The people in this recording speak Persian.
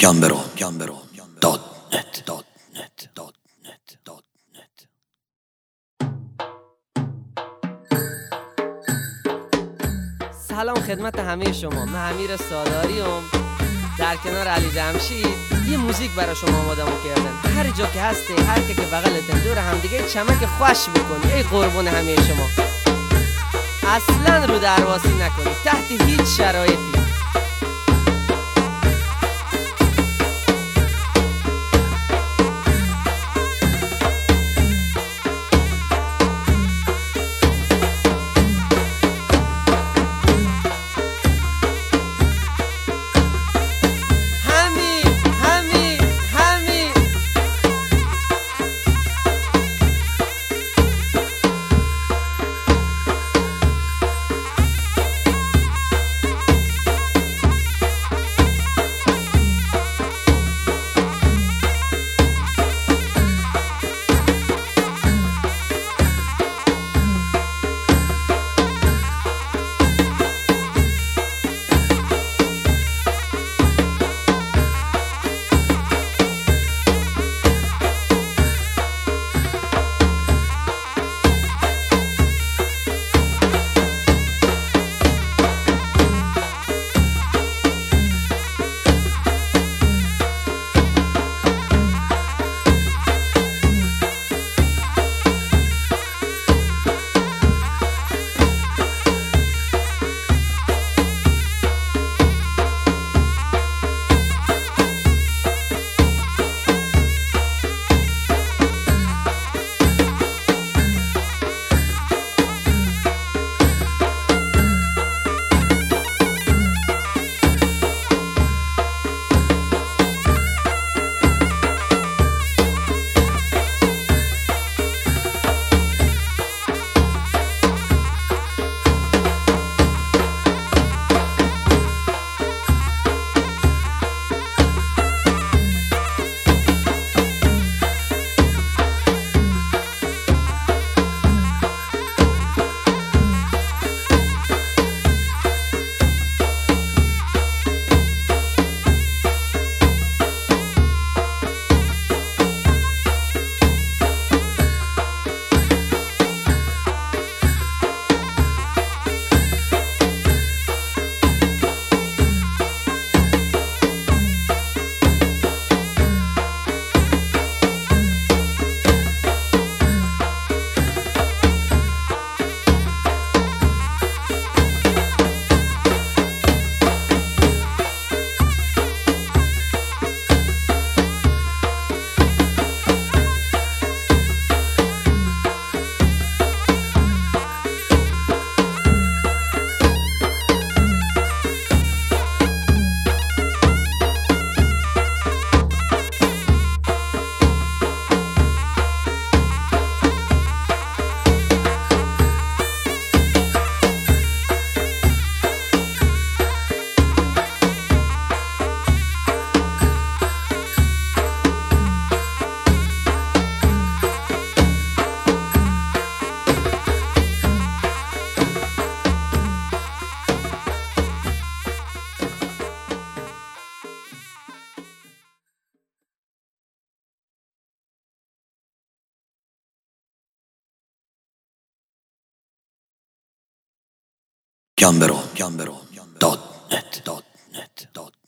gambero.net. سلام خدمت همه شما. من امیر ساداریم، در کنار علی جمشید یه موزیک برای شما آماده کردن. هر جا که هستی، هر که بغلتن، دور همدیگه چمک خوش بکنی. ای قربون همه شما، اصلا رو درواسی نکنی تحت هیچ شرایطی. gambero.net